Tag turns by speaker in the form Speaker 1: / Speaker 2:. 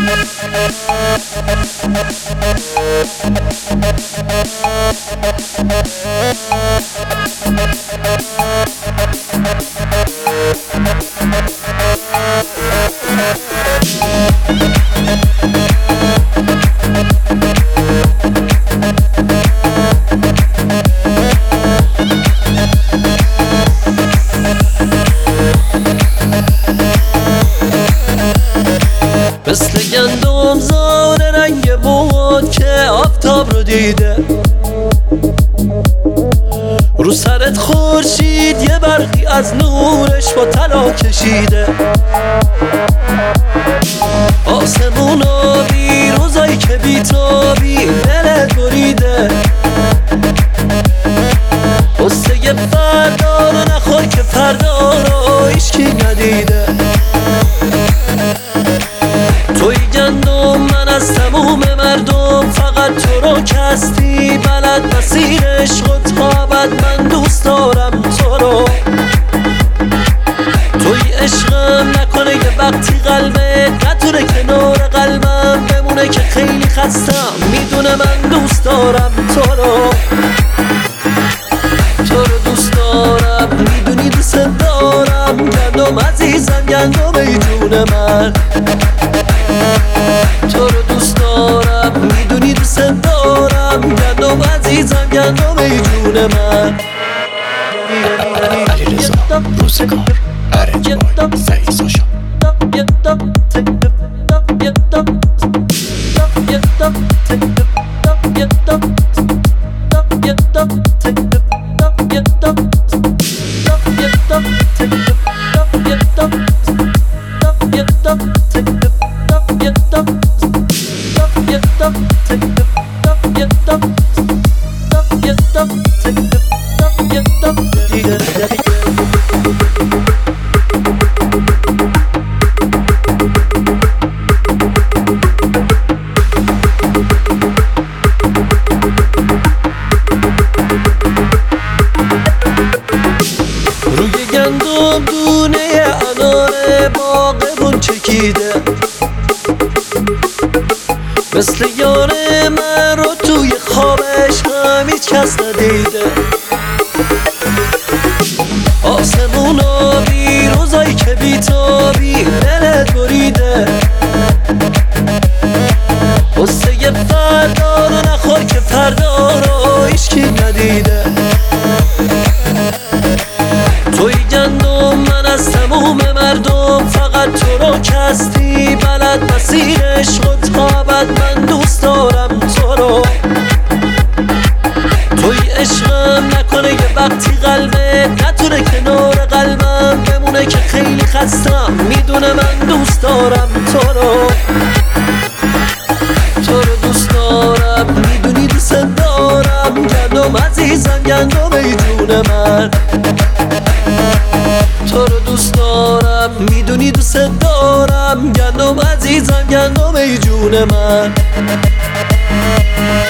Speaker 1: مثل گندم زار رنگ بود که آفتاب رو دیده، رو سرت خورشید یه برقی از نورش با طلا کشیده. آسمون آبی روزایی که بیتابی دلت بریده، قصه فردا رو نخور که فردا رو هیچکی ندیده. توی گندم من از تموم مردم، فقط تو رو کستی بلد مسیر عشق و تابت. من دوست دارم تو رو، توی عشقم نکنه یه وقتی قلبت نتونه کنار قلبم بمونه که خیلی خستم. میدونه من دوست دارم تو رو، تو رو دوست دارم، میدونی دوست دارم. گندم عزیزم، گندم ای جون من، تو رو دوست دارم، میدونی دوست دارم. گندم عزیزم، گندم ای جون من.
Speaker 2: علیرضا روزگار، ارنج بای سعید ساشا.
Speaker 1: روی گندم دونه انار باغبون چکیده، مثل یار من رو توی خوابش هم هیچ کس ندیده. آسمون آبی روزایی که بیتابی دلت بریده، قصه فردا رو نخور که فردا رو هیچکی ندیده. توی گندم من از تموم مردم، فقط تو رو کستی بلد مسیر عشق و تابت. من دوست دارم تو رو، توی عشقم نکنه یه وقتی قلبت نتونه کنار قلبم بمونه که خیلی خستم. میدونه من دوست دارم تو رو، تو رو دوست دارم، میدونی دوست دارم. گندم عزیزم، گندم ای جون من، تو رو دوست دارم، میدونی دوست دارم. گندم عزیزم، گندم ای جون من.